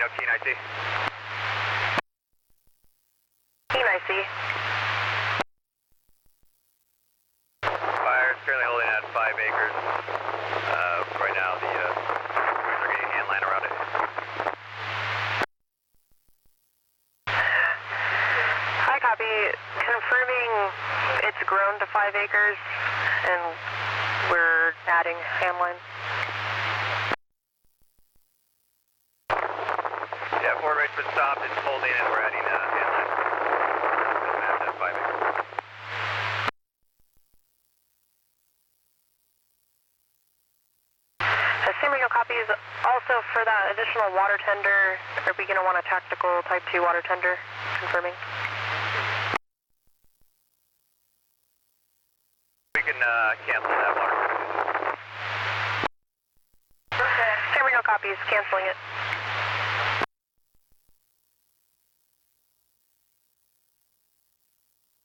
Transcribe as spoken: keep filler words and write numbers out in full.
Tornado, Keen I C. Keen I C. Fire is currently holding at five acres. Uh, right now, the uh, boys are getting hand line around it. Hi, copy. Confirming it's grown to five acres, and we're adding hand line. Yeah, formation's been stopped, it's holding, and we're adding uh, hand line. That's five acres. Assuming your copies also for that additional water tender, are we going to want a tactical type two water tender? Confirming. We can uh, cancel that water. San Marino copies, canceling it.